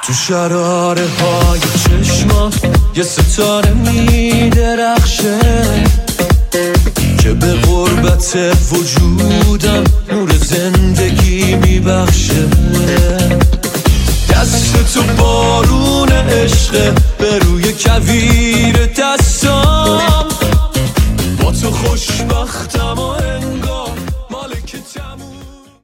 تو شراره های چشمات یه ستاره میدرخشه که به غربت وجودم نور زندگی میبخشه. دست تو بارون عشقه به روی کویر